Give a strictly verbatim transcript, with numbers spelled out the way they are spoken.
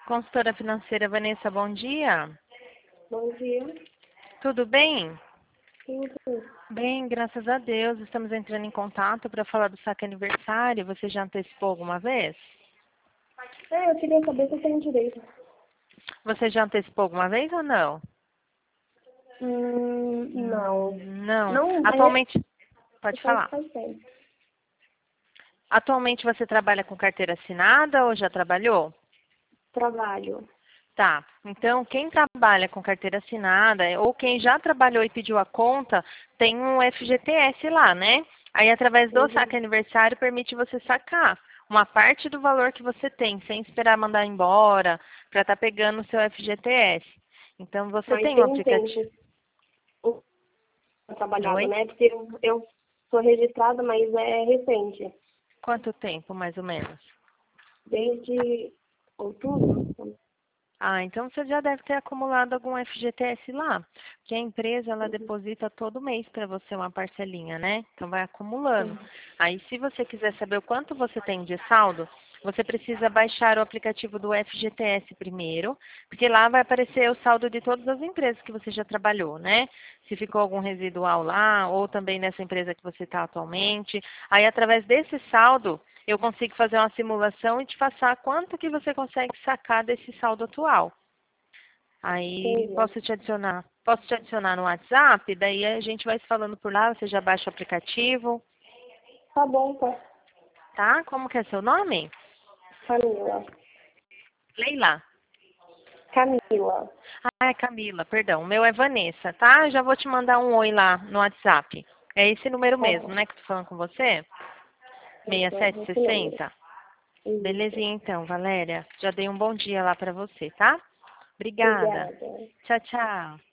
Consultora financeira Vanessa, bom dia. Bom dia. Tudo bem? Tudo. Bem, graças a Deus. Estamos entrando em contato para falar do saque aniversário. Você já antecipou alguma vez? É, eu queria saber se eu tenho direito. Você já antecipou alguma vez ou não? Hum, não. Não. Não, mas Atualmente, pode faz, falar. faz tempo. Atualmente você trabalha com carteira assinada ou já trabalhou? Trabalho. Tá. Então, quem trabalha com carteira assinada ou quem já trabalhou e pediu a conta, tem um F G T S lá, né? Aí, através do Uhum. saque aniversário, permite você sacar uma parte do valor que você tem, sem esperar mandar embora, para estar pegando o seu F G T S. Então, você Mas tem um tem um aplicativo. tempo eu trabalhava, Oi? né? Porque eu, eu sou registrada, mas é recente. Quanto tempo, mais ou menos? Desde outubro. Ah, então você já deve ter acumulado algum F G T S lá, porque a empresa ela Uhum. deposita todo mês para você uma parcelinha, né? Então vai acumulando. Sim. Aí se você quiser saber o quanto você tem de saldo, você precisa baixar o aplicativo do F G T S primeiro, porque lá vai aparecer o saldo de todas as empresas que você já trabalhou, né? Se ficou algum residual lá, ou também nessa empresa que você está atualmente. Aí através desse saldo, eu consigo fazer uma simulação e te passar quanto que você consegue sacar desse saldo atual. Aí Entendi. posso te adicionar, posso te adicionar no WhatsApp, daí a gente vai se falando por lá, você já baixa o aplicativo, Tá bom, tá. tá? Como que é seu nome? Camila. Leila. Camila. Ah, é Camila, perdão. O meu é Vanessa, tá? Já vou te mandar um oi lá no WhatsApp. É esse número Tá mesmo, bom. né, que eu tô falando com você? Isso, é esse número. sessenta e sete sessenta? Isso. Belezinha então, Valéria. Já dei um bom dia lá pra você, tá? Obrigada. Obrigada. Tchau, tchau.